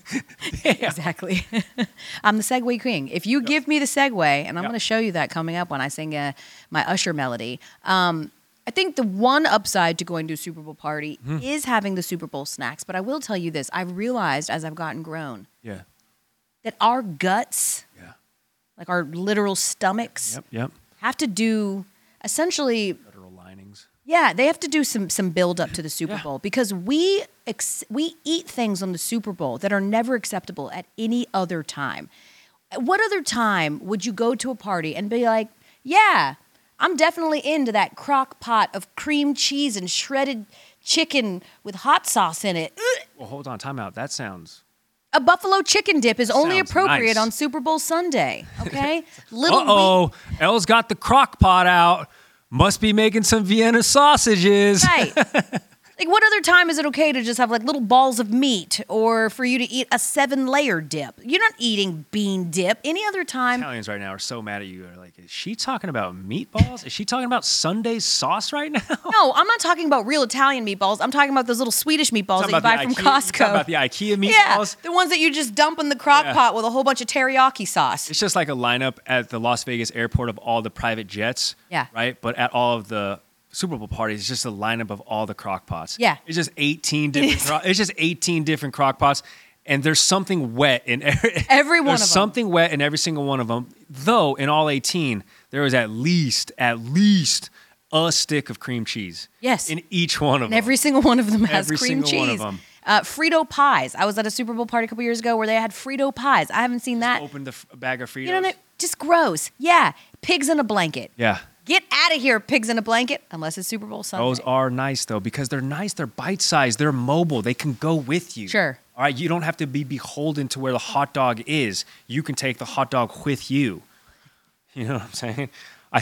Exactly. I'm the segue king. If you give me the segue, and I'm Yep. going to show you that coming up when I sing uh, my Usher melody. Um, I think the one upside to going to a Super Bowl party Mm-hmm. is having the Super Bowl snacks. But I will tell you this: I've realized as I've gotten grown Yeah. that our guts, Yeah. like our literal stomachs, Yep. Yep. have to do essentially. Literal linings. Yeah, they have to do some some build up to the Super Yeah. Bowl because we ex- we eat things on the Super Bowl that are never acceptable at any other time. What other time would you go to a party and be like, "Yeah, I'm definitely into that crock pot of cream cheese and shredded chicken with hot sauce in it." Ugh. Well, hold on, time out. That sounds. A buffalo chicken dip is only Sounds appropriate nice. on Super Bowl Sunday. Okay, little Uh oh, Elle's got the crock pot out. Must be making some Vienna sausages. Right. Like, what other time is it okay to just have like little balls of meat or for you to eat a seven layer dip? You're not eating bean dip. Any other time. Italians right now are so mad at you. They're like, is she talking about meatballs? Is she talking about Sunday sauce right now? No, I'm not talking about real Italian meatballs. I'm talking about those little Swedish meatballs that you buy from Ikea, Costco. Talking about the IKEA Yeah, meatballs. the ones that you just dump in the crock Yeah. pot with a whole bunch of teriyaki sauce. It's just like a lineup at the Las Vegas airport of all the private jets. Yeah. Right? But at all of the Super Bowl parties, it's just a lineup of all the crock pots. Yeah. It's just eighteen different is. cro- it's just eighteen different crock pots. And there's something wet in every, Every one there's of them. something wet in every single one of them. Though in all eighteen, there was at least, at least a stick of cream cheese. Yes. In each one of And them. every single one of them has Every cream single cheese. one of them. Uh, Frito pies. I was at a Super Bowl party a couple years ago where they had Frito pies. I haven't seen that. Opened a f- a bag of Fritos. You know what? Just gross. Yeah. Pigs in a blanket. Yeah. Get out of here, pigs in a blanket, unless it's Super Bowl Sunday. Those are nice though because they're nice. They're bite sized. They're mobile. They can go with you. Sure. All right. You don't have to be beholden to where the hot dog is. You can take the hot dog with you. You know what I'm saying? I think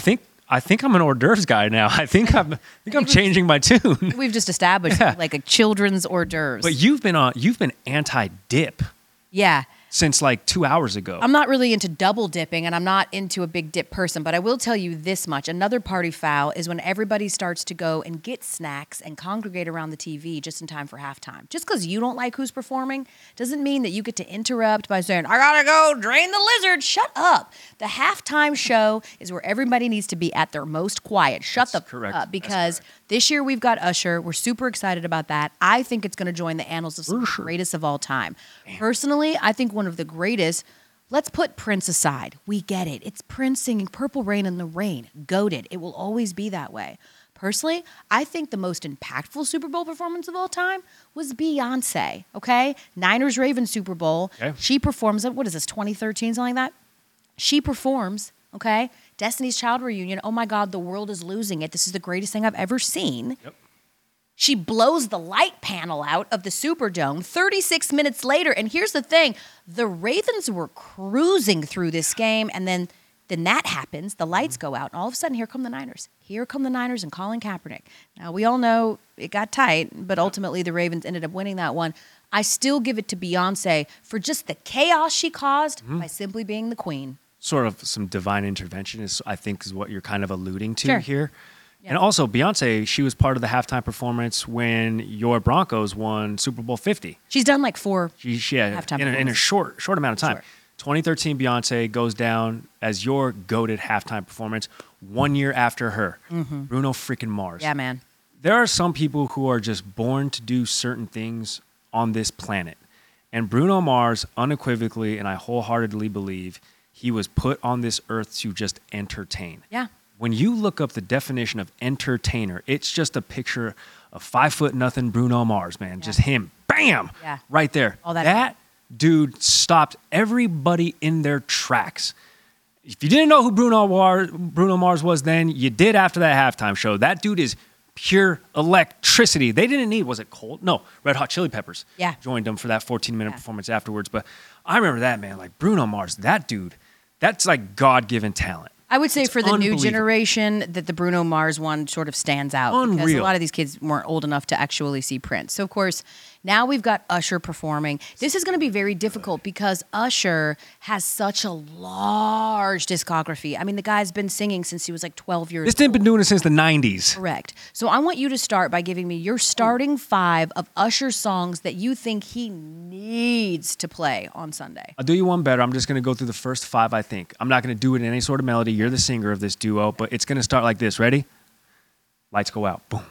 I think I'm an hors d'oeuvres guy now. I think I'm I think I'm changing my tune. We've just established Yeah. like a children's hors d'oeuvres. But you've been on you've been anti-dip yeah. since like two hours ago. I'm not really into double dipping, and I'm not into a big dip person, but I will tell you this much. Another party foul is when everybody starts to go and get snacks and congregate around the T V just in time for halftime. Just because you don't like who's performing doesn't mean that you get to interrupt by saying, I gotta go drain the lizard. Shut up. The halftime show is where everybody needs to be at their most quiet. Shut That's the correct. up, because this year we've got Usher. We're super excited about that. I think it's going to join the annals of some of the greatest of all time. Personally, I think one of the greatest. Let's put Prince aside. We get it. It's Prince singing Purple Rain in the Rain. Goated. It will always be that way. Personally, I think the most impactful Super Bowl performance of all time was Beyonce, okay? Niners-Ravens Super Bowl. Okay. She performs, what is this, twenty thirteen, something like that? She performs, okay? Destiny's Child reunion. Oh my God, the world is losing it. This is the greatest thing I've ever seen. Yep. She blows the light panel out of the Superdome thirty-six minutes later. And here's the thing. The Ravens were cruising through this game, and then, then that happens. The lights go out, and all of a sudden, here come the Niners. Here come the Niners and Colin Kaepernick. Now, we all know it got tight, but ultimately the Ravens ended up winning that one. I still give it to Beyonce for just the chaos she caused by simply being the queen. Sort of some divine intervention is, I think, is what you're kind of alluding to Sure. here. Yeah. And also, Beyonce, she was part of the halftime performance when your Broncos won Super Bowl fifty. She's done like four She, she had, halftime in, a, in a performances. short short amount of time. Sure. twenty thirteen Beyonce goes down as your goated halftime performance. One year after her, Bruno freaking Mars. Yeah, man. There are some people who are just born to do certain things on this planet. And Bruno Mars, unequivocally, and I wholeheartedly believe, he was put on this earth to just entertain. Yeah. When you look up the definition of entertainer, it's just a picture of five foot nothing Bruno Mars, man. Just him, bam, Yeah. right there. All that- that dude stopped everybody in their tracks. If you didn't know who Bruno Mars, Bruno Mars was then, you did after that halftime show. That dude is pure electricity. They didn't need, was it Cold? No, Red Hot Chili Peppers Yeah. joined them for that fourteen-minute Yeah. performance afterwards. But I remember that, man. Like Bruno Mars, that dude, that's like God-given talent. I would say It's for the new unbelievable. generation that the Bruno Mars one sort of stands out because a Unreal. lot of these kids weren't old enough to actually see Prince. So of course, now we've got Usher performing. This is going to be very difficult because Usher has such a large discography. I mean, the guy's been singing since he was like twelve years This old. dude's been doing it since the nineties. Correct. So I want you to start by giving me your starting five of Usher songs that you think he needs to play on Sunday. I'll do you one better. I'm just going to go through the first five, I think. I'm not going to do it in any sort of melody. You're the singer of this duo, but it's going to start like this. Ready? Lights go out. Boom.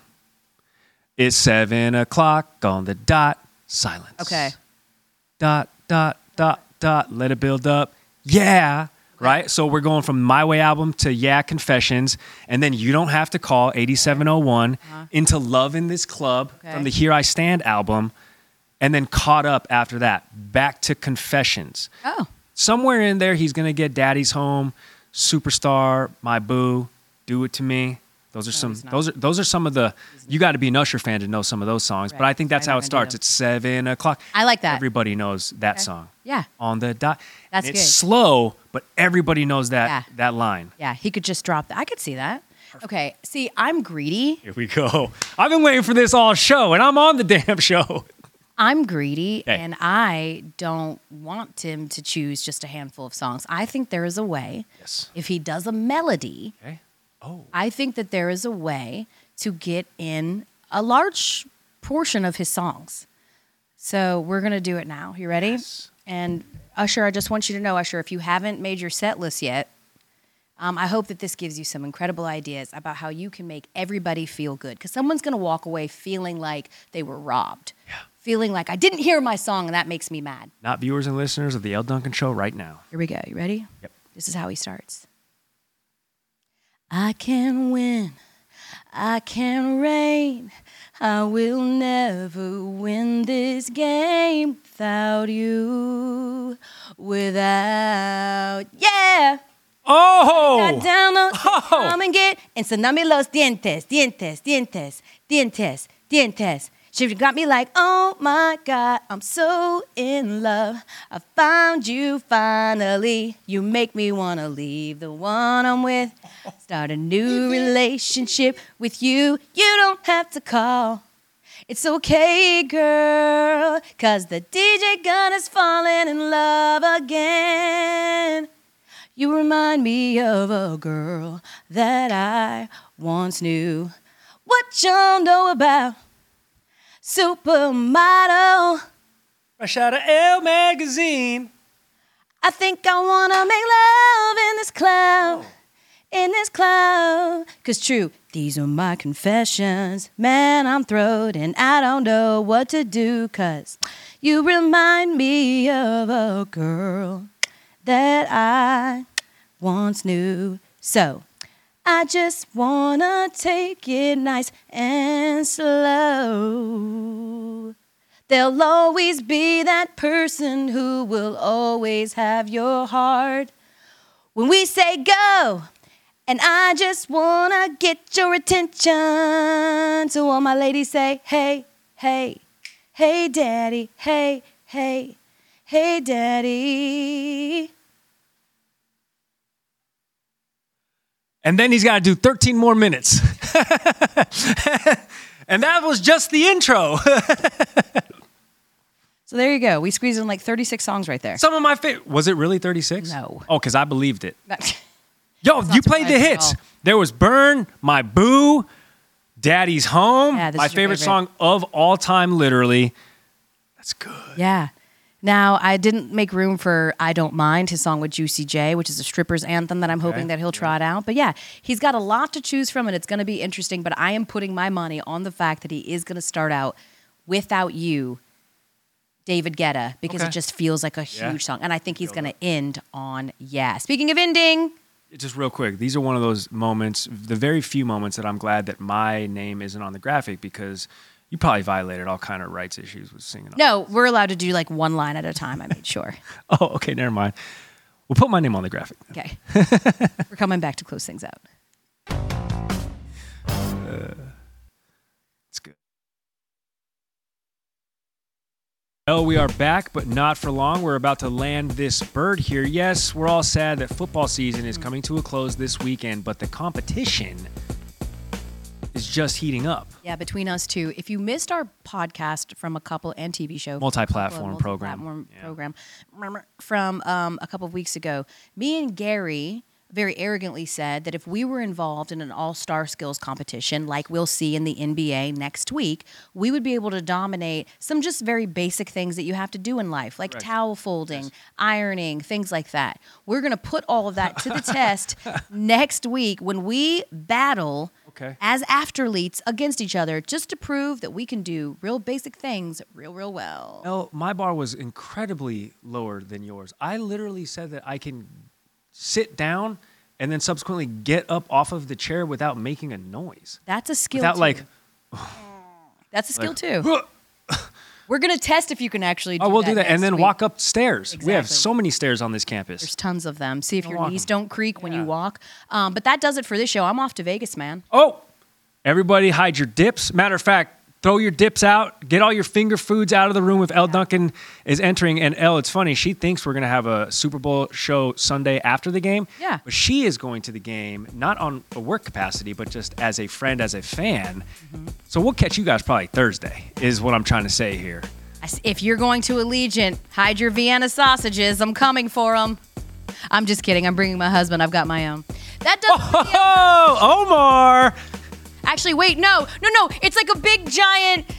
It's seven o'clock on the dot. Silence. Okay. Dot, dot, dot, dot. Let it build up. Yeah. Right? So we're going from My Way album to Yeah Confessions. And then You Don't Have to Call, eighty-seven oh one, into Love in This Club Okay. from the Here I Stand album. And then Caught Up after that. Back to Confessions. Oh. Somewhere in there, he's going to get Daddy's Home, Superstar, My Boo, Do It To Me. Those are some. he's not. Those are those are some of the. You got to be an Usher fan to know some of those songs. But Right. I think that's I how know it I starts. do. It's seven o'clock. I like that. Everybody knows that Okay. song. Yeah. On the dot. That's And it's good. slow, but everybody knows that Yeah. that line. Yeah, he could just drop that. I could see that. Okay, see, I'm greedy. Here we go. I've been waiting for this all show, and I'm on the damn show. I'm greedy, Hey. and I don't want him to choose just a handful of songs. I think there is a way. Yes. If he does a melody, Okay. Oh. I think that there is a way to get in a large portion of his songs. So we're going to do it now. You ready? Yes. And Usher, I just want you to know, Usher, if you haven't made your set list yet, um, I hope that this gives you some incredible ideas about how you can make everybody feel good. Because someone's going to walk away feeling like they were robbed. Yeah. Feeling like I didn't hear my song and that makes me mad. Not viewers and listeners of the El Duncan Show right now. Here we go. You ready? Yep. This is how he starts. I can win. I can reign. I will never win this game without you. Without, yeah. Oh! Got down on Oh! come and get. Enséñame los dientes, dientes, dientes, dientes, dientes. She got me like, oh my God, I'm so in love. I found you finally. You make me want to leave the one I'm with. Start a new relationship with you. You don't have to call. It's okay, girl, 'cause the D J gun is falling in love again. You remind me of a girl that I once knew. What y'all know about Supermodel? Fresh out of Elle magazine. I think I wanna make love in this cloud, in this cloud. 'Cause true, these are my confessions. Man, I'm throwed and I don't know what to do. 'Cause you remind me of a girl that I once knew. So I just wanna take it nice and slow. There'll always be that person who will always have your heart. When we say go, and I just wanna get your attention. So all my ladies say, hey, hey, hey, daddy, hey, hey, hey, daddy. And then he's got to do thirteen more minutes. And that was just the intro. So there you go. We squeezed in like thirty-six songs right there. Some of my favorite. Was it really thirty-six? No. Oh, because I believed it. Yo, That's you not played the surprising at hits. all. There was Burn, My Boo, Daddy's Home, Yeah, this my is your favorite, favorite. song of all time, literally. That's good. Yeah. Now, I didn't make room for I Don't Mind, his song with Juicy J, which is a stripper's anthem that I'm hoping Okay. that he'll trot out. But yeah, he's got a lot to choose from, and it's going to be interesting. But I am putting my money on the fact that he is going to start out Without You, David Guetta, because Okay. it just feels like a Yeah. huge song. And I think he's going to end on Yeah. Speaking of ending, Just real quick, these are one of those moments, the very few moments that I'm glad that my name isn't on the graphic, because you probably violated all kind of rights issues with singing. no, we're allowed to do like one line at a time, I made sure. Oh, okay, never mind. We'll put my name on the graphic. Okay. We're coming back to close things out. It's good. Well, we are back, but not for long. We're about to land this bird here. Yes, we're all sad that football season is coming to a close this weekend, but the competition is just heating up. Yeah, between us two. If you missed our podcast from a couple and T V show, Multi-platform couple- program. multi-platform Yeah. program from um, a couple of weeks ago, me and Gary very arrogantly said that if we were involved in an all-star skills competition like we'll see in the N B A next week, we would be able to dominate some just very basic things that you have to do in life, like Correct. towel folding, ironing, things like that. We're going to put all of that to the test next week when we battle Okay. as athletes against each other, just to prove that we can do real basic things real, real well. No, my bar was incredibly lower than yours. I literally said that I can sit down and then subsequently get up off of the chair without making a noise. That's a skill Without too. like, That's a skill like, too. We're going to test if you can actually do oh, we'll that do that. And next then week. walk up stairs. We have Exactly. so many stairs on this campus. There's tons of them. See if Don't your walk knees 'em. don't creak when you Yeah. walk. Um, but that does it for this show. I'm off to Vegas, man. Oh, everybody hide your dips. Matter of fact, throw your dips out. Get all your finger foods out of the room if Elle Duncan is entering. And Elle, it's funny, she thinks we're going to have a Super Bowl show Sunday after the game. Yeah. But she is going to the game, not on a work capacity, but just as a friend, as a fan. Mm-hmm. So we'll catch you guys probably Thursday, is what I'm trying to say here. I s- If you're going to Allegiant, hide your Vienna sausages. I'm coming for them. I'm just kidding. I'm bringing my husband. I've got my own. That does. Oh, Omar! Actually, wait, no, no, no. It's like a big giant